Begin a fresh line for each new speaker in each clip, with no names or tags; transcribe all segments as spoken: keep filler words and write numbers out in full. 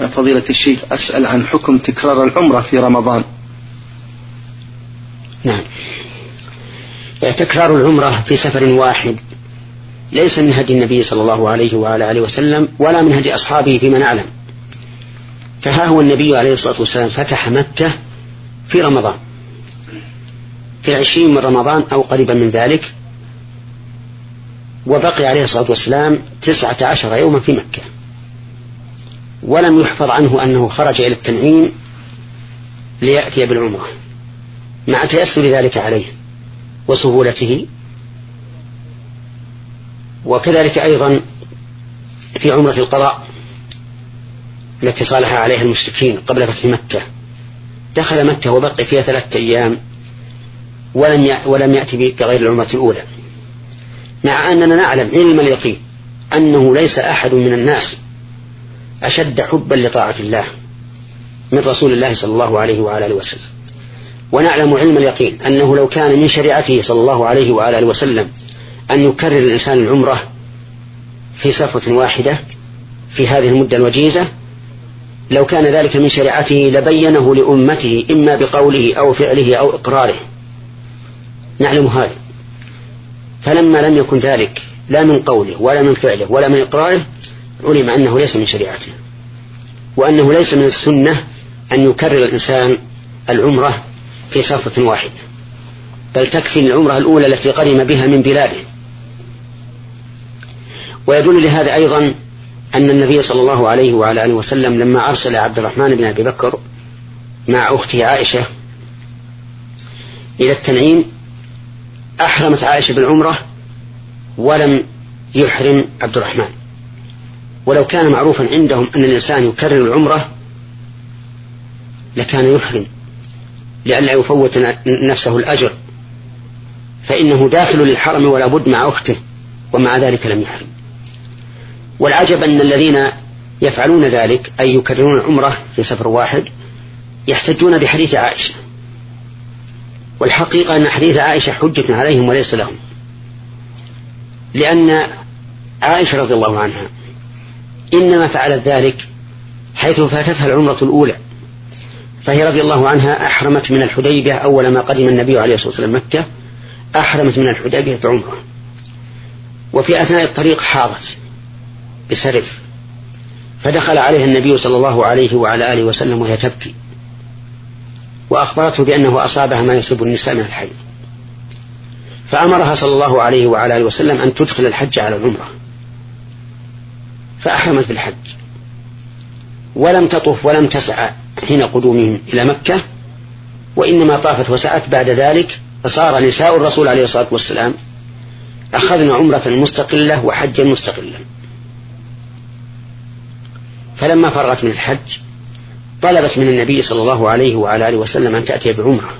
فضيلة الشيخ أسأل عن حكم تكرار العمرة في رمضان.
نعم، تكرار العمرة في سفر واحد ليس من هدي النبي صلى الله عليه وعلى آله وسلم ولا من هدي أصحابه فيما نعلم. فها هو النبي عليه الصلاة والسلام فتح مكة في رمضان في العشرين من رمضان أو قريبا من ذلك، وبقي عليه الصلاة والسلام تسعة عشر يوما في مكة، ولم يحفظ عنه أنه خرج إلى التنعيم ليأتي بالعمرة مع تيسر ذلك عليه وسهولته. وكذلك أيضا في عمرة القضاء التي صالح عليها المشركين قبل فتح مكة، دخل مكة وبقي فيها ثلاثة أيام ولم ولم يأتي بغير العمرة الأولى، مع أننا نعلم علم اليقين أنه ليس أحد من الناس أشد حبا لطاعة الله من رسول الله صلى الله عليه وعلى آله وسلم. ونعلم علم اليقين أنه لو كان من شريعته صلى الله عليه وعلى آله وسلم أن يكرر الإنسان العمرة في سفرة واحدة في هذه المدة الوجيزة، لو كان ذلك من شريعته لبينه لأمته إما بقوله أو فعله أو إقراره، نعلم هذا. فلما لم يكن ذلك لا من قوله ولا من فعله ولا من إقراره، علم أنه ليس من شريعته، وأنه ليس من السنة أن يكرر الإنسان العمرة في سفرة واحدة، بل تكفي العمرة الأولى التي قدم بها من بلاده. ويدل لهذا أيضا أن النبي صلى الله عليه وعلى آله وسلم لما أرسل عبد الرحمن بن أبي بكر مع أخته عائشة إلى التنعيم، أحرمت عائشة بالعمرة ولم يحرم عبد الرحمن. ولو كان معروفا عندهم أن الإنسان يكرر العمرة لكان يحرم لئلا يفوت نفسه الأجر، فإنه داخل للحرم ولا بد مع أخته، ومع ذلك لم يحرم. والعجب أن الذين يفعلون ذلك أي يكررون العمرة في سفر واحد يحتجون بحديث عائشة، والحقيقة أن حديث عائشة حجة عليهم وليس لهم، لأن عائشة رضي الله عنها إنما فعلت ذلك حيث فاتتها العمرة الأولى، فهي رضي الله عنها أحرمت من الحديبية أول ما قدم النبي عليه الصلاة والسلام مكة، أحرمت من الحديبية بعمرة، وفي أثناء الطريق حاضت بسرف، فدخل عليها النبي صلى الله عليه وعلى آله وسلم وهي تبكي، وأخبرته بأنه أصابها ما يصيب النساء من الحيض، فأمرها صلى الله عليه وعلى آله وسلم أن تدخل الحج على العمرة، فأحرمت بالحج ولم تطف ولم تسعى حين قدومهم إلى مكة، وإنما طافت وسعت بعد ذلك. فصار نساء الرسول عليه الصلاة والسلام أخذنا عمرة مستقلة وحجا مستقلا. فلما فرغت من الحج طلبت من النبي صلى الله عليه وعلى آله وسلم أن تأتي بعمرة،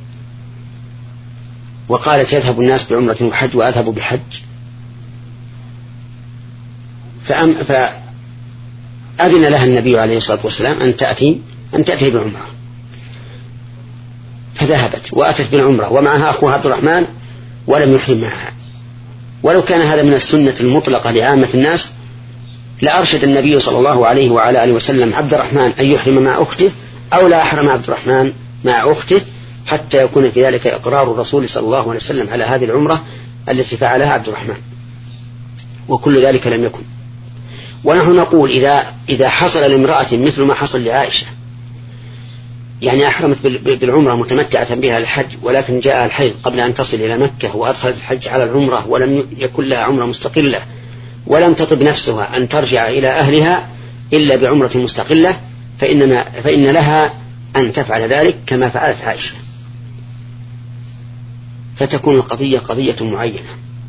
وقالت يذهب الناس بعمرة وحج وأذهب بحج، فأم فأذن لها النبي عليه الصلاة والسلام أن تأتي أن تأتي بعمرة، فذهبت وأتت بالعمرة ومعها أخوها عبد الرحمن ولم يحرم معها. ولو كان هذا من السنة المطلقة لعامة الناس لأرشد النبي صلى الله عليه وعلى آله وسلم عبد الرحمن أن يحرم مع أخته أو لا أحرم عبد الرحمن مع أخته، حتى يكون في ذلك إقرار الرسول صلى الله عليه وسلم على هذه العمرة التي فعلها عبد الرحمن، وكل ذلك لم يكن. ونحن نقول إذا, إذا حصل لامرأة مثل ما حصل لعائشة، يعني أحرمت بالعمرة متمتعة بها الحج ولكن جاء الحيض قبل أن تصل إلى مكة وأدخلت الحج على العمرة ولم يكن لها عمرة مستقلة، ولم تطب نفسها أن ترجع إلى أهلها إلا بعمرة مستقلة، فإننا فإن لها أن تفعل ذلك كما فعلت عائشة، فتكون القضية قضية معينة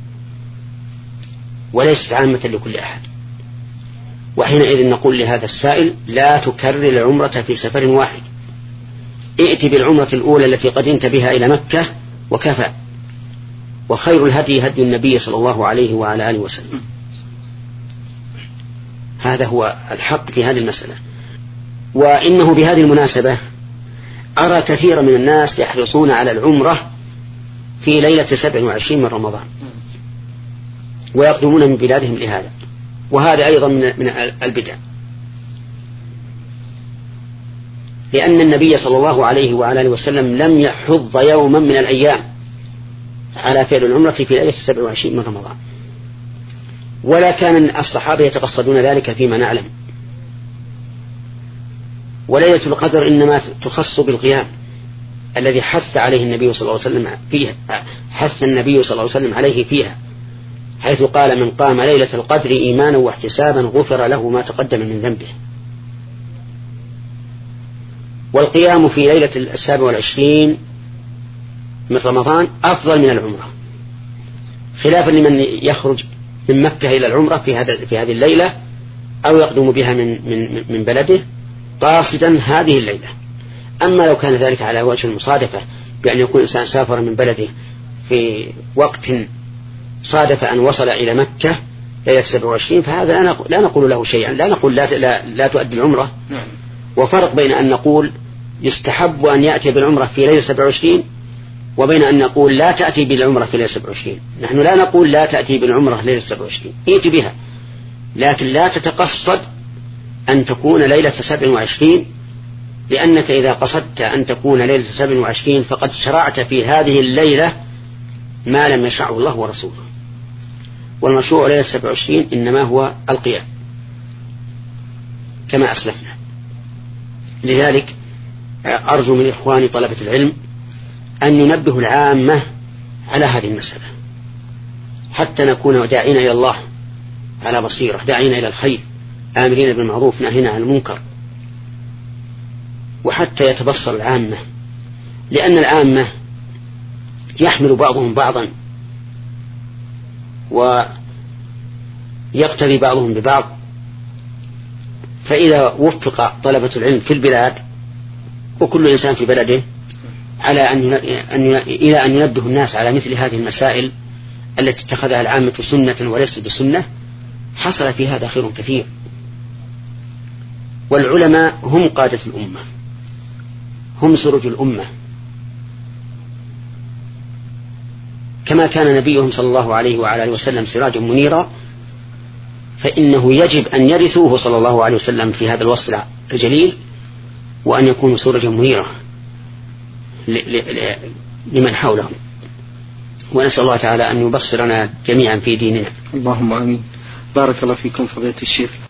وليست عامة لكل أحد. وحينئذ نقول لهذا السائل لا تكرر العمرة في سفر واحد، ائت بالعمرة الأولى التي قدمت بها إلى مكة وكفى، وخير الهدي هدي النبي صلى الله عليه وعلى آله وسلم. هذا هو الحق في هذه المسألة. وإنه بهذه المناسبة أرى كثير من الناس يحرصون على العمرة في ليلة سبع وعشرين من رمضان ويقدمون من بلادهم لهذا، وهذا أيضا من البدع. لأن النبي صلى الله عليه وعلى آله وسلم لم يحض يوما من الأيام على فعل العمرة في ليلة السبع وعشرين من رمضان، ولا كان الصحابة يتقصدون ذلك فيما نعلم. وليلة القدر إنما تخص بالقيام الذي حث عليه النبي صلى الله عليه وسلم فيها، حث النبي صلى الله عليه وسلم عليه فيها، حيث قال: من قام ليلة القدر إيمانا واحتسابا غفر له ما تقدم من ذنبه. والقيام في ليلة السابع والعشرين من رمضان أفضل من العمرة، خلافا لمن يخرج من مكة إلى العمرة في هذا في هذه الليلة أو يقدم بها من من من بلده قاصدا هذه الليلة. أما لو كان ذلك على وجه المصادفة، بأن يكون إنسان سافر من بلده في وقت صادف أن وصل إلى مكة ليلة سبع وعشرين، فهذا لا نقول له شيئا، لا نقول لا, لا, لا تؤدي العمرة. نعم. وفرق بين أن نقول يستحب أن يأتي بالعمرة في ليلة سبع وعشرين وبين أن نقول لا تأتي بالعمرة في ليلة سبع وعشرين. نحن لا نقول لا تأتي بالعمرة ليلة سبع وعشرين، ائت بها، لكن لا تتقصد أن تكون ليلة سبع وعشرين، لأنك إذا قصدت أن تكون ليلة سبع وعشرين فقد شرعت في هذه الليلة ما لم يشرعه الله ورسوله. والمشروع ليلة سبع وعشرين إنما هو القيام كما أسلفنا. لذلك أرجو من إخواني طلبة العلم أن ينبه العامة على هذه المسألة، حتى نكون داعين إلى الله على بصيرة، داعين إلى الخير، آمرين بالمعروف ناهين عن المنكر، وحتى يتبصر العامة، لأن العامة يحمل بعضهم بعضا ويقتدي بعضهم ببعض. فإذا وفق طلبة العلم في البلاد وكل إنسان في بلده على أن أن إلى أن ينبه الناس على مثل هذه المسائل التي اتخذها العامة سنة وليست بسنة، حصل في هذا خير كثير. والعلماء هم قادة الأمة، هم سرج الأمة، كما كان نبيهم صلى الله عليه وعلى آله وسلم سراجا منيرا، فإنه يجب أن يرثوه صلى الله عليه وسلم في هذا الوصف الجليل، وأن يكونوا سرجا منيرا لمن حولهم. ونسأل الله تعالى أن يبصرنا جميعا في ديننا.
اللهم آمين. بارك الله فيكم فضيلة الشيخ.